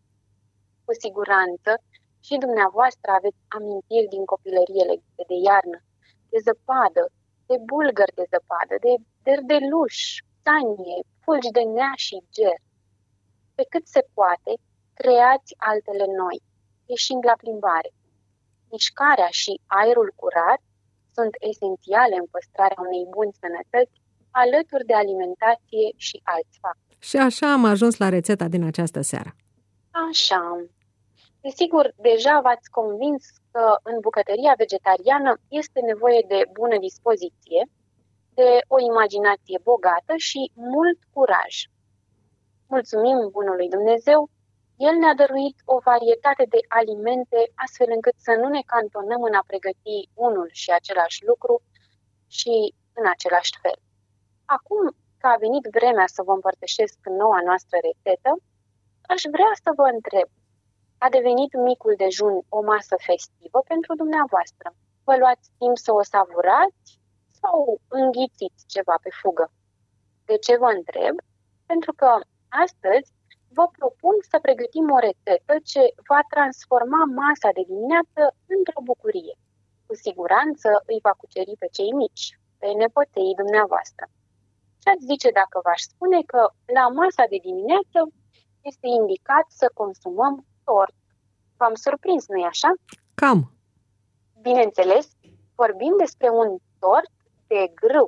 Cu siguranță, și dumneavoastră aveți amintiri din copilărie legate de iarnă, de zăpadă, de bulgări de zăpadă, de derdeluș, sanie, fulgi de nea și ger. Pe cât se poate, creați altele noi, ieșind la plimbare. Mișcarea și aerul curat sunt esențiale în păstrarea unei buni sănătăți, alături de alimentație și alți factori. Și așa am ajuns la rețeta din această seară. Așa. Desigur, deja v-ați convins că în bucătăria vegetariană este nevoie de bună dispoziție, de o imaginație bogată și mult curaj. Mulțumim bunului Dumnezeu, El ne-a dăruit o varietate de alimente astfel încât să nu ne cantonăm în a pregăti unul și același lucru și în același fel. Acum că a venit vremea să vă împărtășesc noua noastră rețetă, aș vrea să vă întreb, a devenit micul dejun o masă festivă pentru dumneavoastră? Vă luați timp să o savurați sau înghițiți ceva pe fugă? De ce vă întreb? Pentru că astăzi vă propun să pregătim o rețetă ce va transforma masa de dimineață într-o bucurie. Cu siguranță îi va cuceri pe cei mici, pe nepoței dumneavoastră. Ce-ați zice dacă v-aș spune că la masa de dimineață este indicat să consumăm tort? V-am surprins, nu-i așa? Cam. Bineînțeles, vorbim despre un tort de grâu.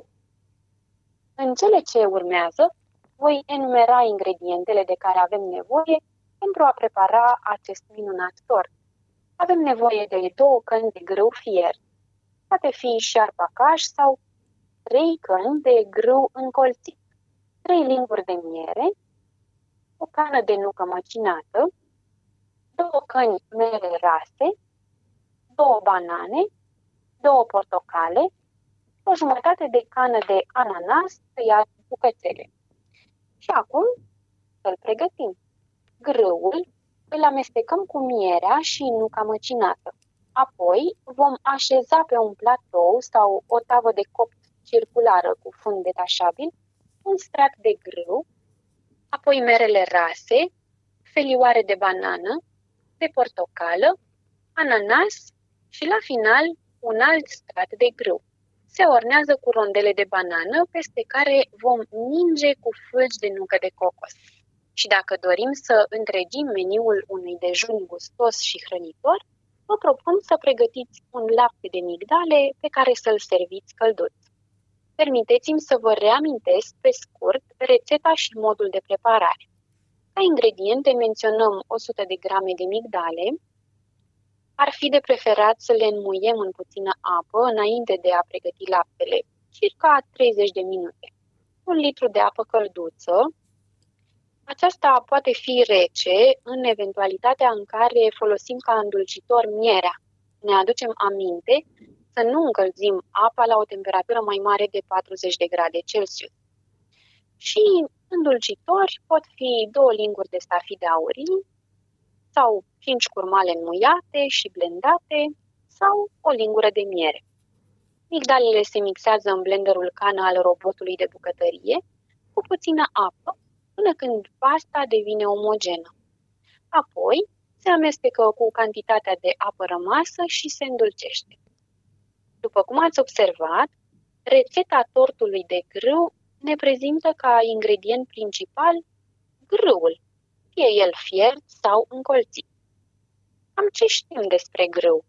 În cele ce urmează, voi enumera ingredientele de care avem nevoie pentru a prepara acest minunat tort. Avem nevoie de 2 căni de grâu fier, poate fi șarpacaș sau 3 căni de grâu încolțit, 3 linguri de miere, o cană de nucă măcinată, 2 căni mere rase, 2 banane, 2 portocale, o jumătate de cană de ananas tăiat în bucățele. Și acum să-l pregătim. Grâul îl amestecăm cu mierea și nuca măcinată. Apoi vom așeza pe un platou sau o tavă de copt circulară cu fund detașabil un strat de grâu, apoi merele rase, felioare de banană, de portocală, ananas și la final un alt strat de grâu. Se ornează cu rondele de banană peste care vom ninge cu fâlci de nucă de cocos. Și dacă dorim să întregim meniul unui dejun gustos și hrănitor, vă propun să pregătiți un lapte de migdale pe care să-l serviți călduț. Permiteți-mi să vă reamintesc pe scurt rețeta și modul de preparare. Ca ingrediente menționăm 100 de grame de migdale. Ar fi de preferat să le înmuiem în puțină apă înainte de a pregăti laptele, circa 30 de minute. 1 litru de apă călduță. Aceasta poate fi rece în eventualitatea în care folosim ca îndulcitor mierea. Ne aducem aminte să nu încălzim apa la o temperatură mai mare de 40 de grade Celsius. Și îndulcitori pot fi 2 linguri de stafide aurii sau 5 curmale înmuiate și blendate sau o lingură de miere. Migdalele se mixează în blenderul cană al robotului de bucătărie cu puțină apă până când pasta devine omogenă. Apoi se amestecă cu cantitatea de apă rămasă și se îndulcește. După cum ați observat, rețeta tortului de grâu ne prezintă ca ingredient principal grâul, fie el fiert sau încolțit. Cam ce știm despre grâu?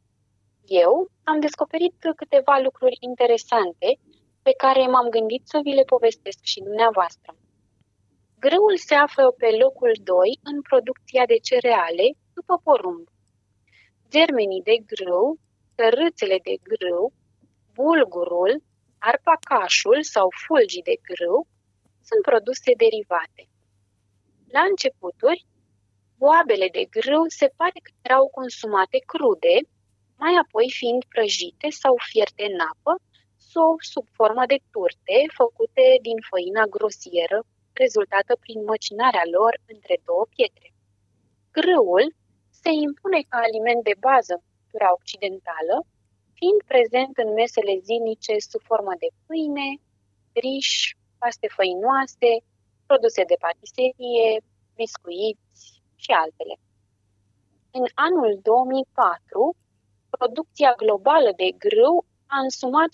Eu am descoperit câteva lucruri interesante pe care m-am gândit să vi le povestesc și dumneavoastră. Grâul se află pe locul 2 în producția de cereale după porumb. Germenii de grâu, tărâțele de grâu, bulgurul, arpacașul sau fulgii de grâu sunt produse derivate. La începuturi, boabele de grâu se pare că erau consumate crude, mai apoi fiind prăjite sau fierte în apă sau sub formă de turte făcute din făina grosieră, rezultată prin măcinarea lor între 2 pietre. Grâul se impune ca aliment de bază în cultura occidentală, fiind prezent în mesele zilnice sub formă de pâine, riș, paste făinoase, produse de patiserie, biscuiți și altele. În anul 2004, producția globală de grâu a însumat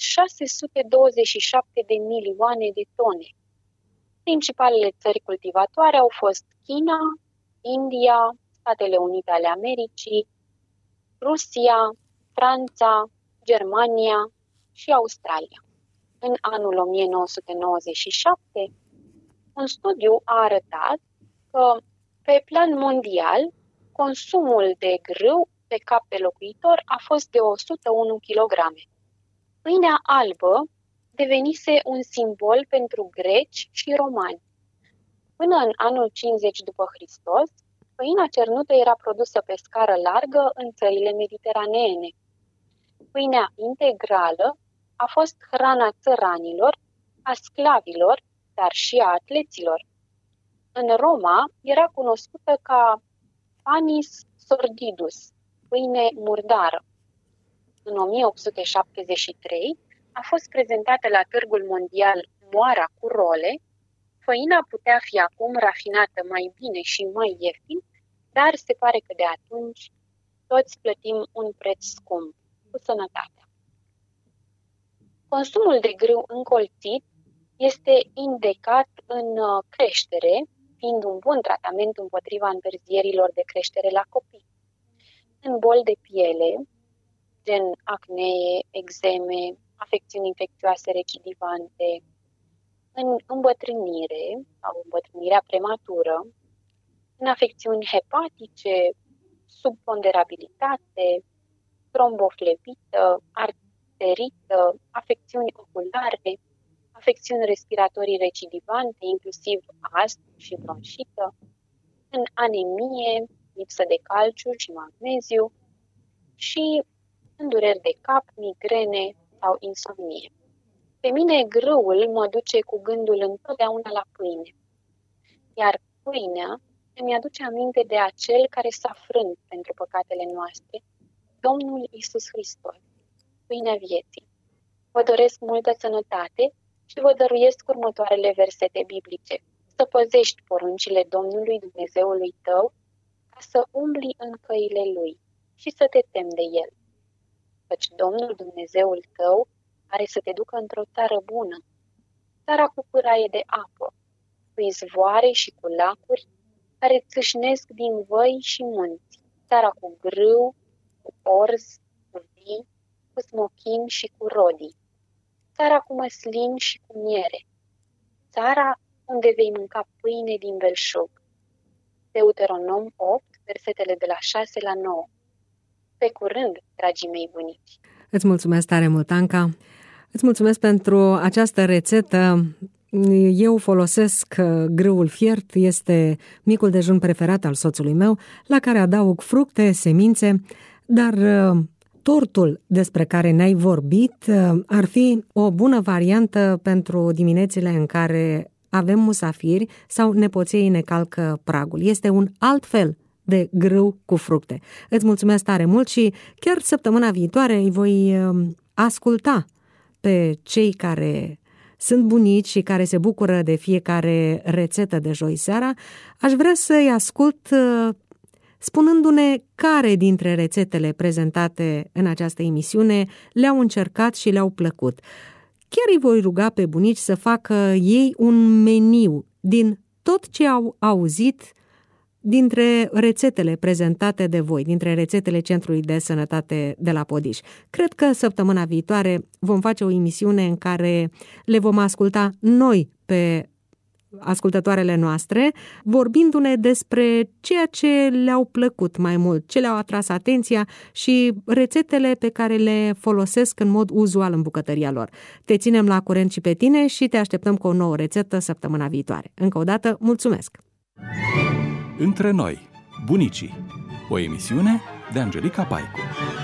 627 de milioane de tone. Principalele țări cultivatoare au fost China, India, Statele Unite ale Americii, Rusia, Franța, Germania și Australia. În anul 1997, un studiu a arătat că pe plan mondial, consumul de grâu pe cap de locuitor a fost de 101 kg. Pâinea albă devenise un simbol pentru greci și romani. Până în anul 50 după Hristos, pâinea cernută era produsă pe scară largă în țările mediteraneene. Pâinea integrală a fost hrana țăranilor, a sclavilor, dar și a atleților. În Roma era cunoscută ca panis sordidus, pâine murdară. În 1873 a fost prezentată la Târgul Mondial moara cu role. Făina putea fi acum rafinată mai bine și mai ieftin, dar se pare că de atunci toți plătim un preț scump, cu sănătatea. Consumul de grâu încolțit este indicat în creștere, fiind un bun tratament împotriva întârzierilor de creștere la copii. În boli de piele, gen acnee, eczeme, afecțiuni infecțioase recidivante, în îmbătrânire sau îmbătrânirea prematură, în afecțiuni hepatice, subponderabilitate, tromboflebită, arterită, afecțiuni oculare, afecțiuni respiratorii recidivante, inclusiv astm și bronșită, în anemie, lipsă de calciu și magneziu și în dureri de cap, migrene sau insomnie. Pe mine grâul mă duce cu gândul întotdeauna la pâine, iar pâinea îmi aduce aminte de acel care s-a frânt pentru păcatele noastre, Domnul Iisus Hristos, pâinea vieții. Vă doresc multă sănătate și vă dăruiesc următoarele versete biblice. Să păzești poruncile Domnului Dumnezeului tău, ca să umbli în căile Lui și să te temi de El. Căci Domnul Dumnezeul tău are să te ducă într-o țară bună, țara cu pâraie de apă, cu izvoare și cu lacuri, care țâșnesc din văi și munți, țara cu grâu, cu orz, cu vii, cu smochin și cu rodii, țara cu măslin și cu miere, țara unde vei mânca pâine din belșug. Deuteronom 8, versetele de la 6 la 9. Pe curând, dragii mei bunici! Îți mulțumesc tare mult, Anca! Îți mulțumesc pentru această rețetă. Eu folosesc grâul fiert, este micul dejun preferat al soțului meu, la care adaug fructe, semințe, dar tortul despre care ne-ai vorbit ar fi o bună variantă pentru diminețile în care avem musafiri sau nepoției ne calcă pragul. Este un alt fel de grâu cu fructe. Îți mulțumesc tare mult și chiar săptămâna viitoare îi voi asculta pe cei care sunt bunici și care se bucură de fiecare rețetă de joi seara. Aș vrea să-i ascult spunându-ne care dintre rețetele prezentate în această emisiune le-au încercat și le-au plăcut. Chiar îi voi ruga pe bunici să facă ei un meniu din tot ce au auzit dintre rețetele prezentate de voi, dintre rețetele Centrului de Sănătate de la Podiș. Cred că săptămâna viitoare vom face o emisiune în care le vom asculta noi pe ascultătoarele noastre, vorbindu-ne despre ceea ce le-au plăcut mai mult, ce le-au atras atenția și rețetele pe care le folosesc în mod uzual în bucătăria lor. Te ținem la curent și pe tine și te așteptăm cu o nouă rețetă săptămâna viitoare. Încă o dată, mulțumesc! Între noi, bunicii, o emisiune de Angelica Paicu.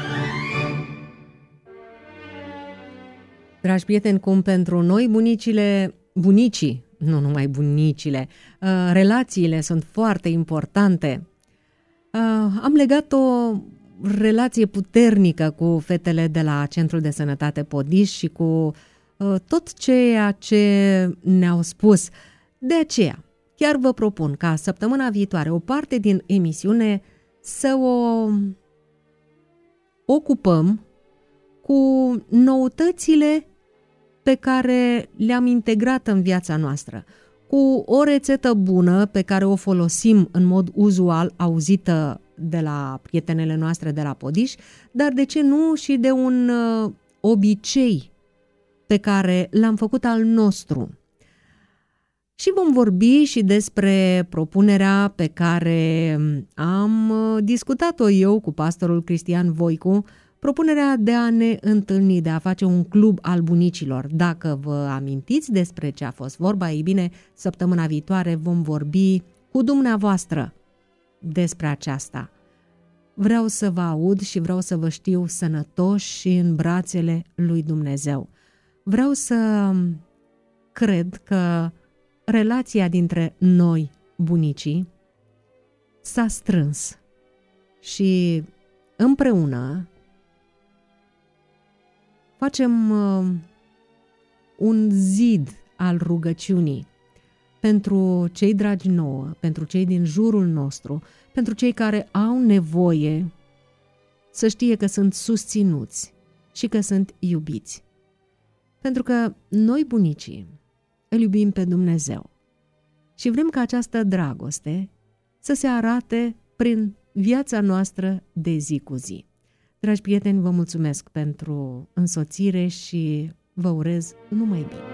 Dragi prieteni, cum pentru noi bunicii, nu numai bunicile, relațiile sunt foarte importante. Am legat o relație puternică cu fetele de la Centrul de Sănătate Podiș și cu tot ceea ce ne-au spus. De aceea, chiar vă propun ca săptămâna viitoare o parte din emisiune să o ocupăm cu noutățile pe care le-am integrat în viața noastră, cu o rețetă bună pe care o folosim în mod uzual, auzită de la prietenele noastre de la Podiș, dar de ce nu și de un obicei pe care l-am făcut al nostru. Și vom vorbi și despre propunerea pe care am discutat-o eu cu pastorul Cristian Voicu, propunerea de a ne întâlni, de a face un club al bunicilor. Dacă vă amintiți despre ce a fost vorba, ei bine, săptămâna viitoare vom vorbi cu dumneavoastră despre aceasta. Vreau să vă aud și vreau să vă știu sănătoși și în brațele lui Dumnezeu. Vreau să cred că relația dintre noi, bunicii, s-a strâns și împreună facem un zid al rugăciunii pentru cei dragi nouă, pentru cei din jurul nostru, pentru cei care au nevoie să știe că sunt susținuți și că sunt iubiți. Pentru că noi, bunicii, îl iubim pe Dumnezeu și vrem ca această dragoste să se arate prin viața noastră de zi cu zi. Dragi prieteni, vă mulțumesc pentru însoțire și vă urez numai bine.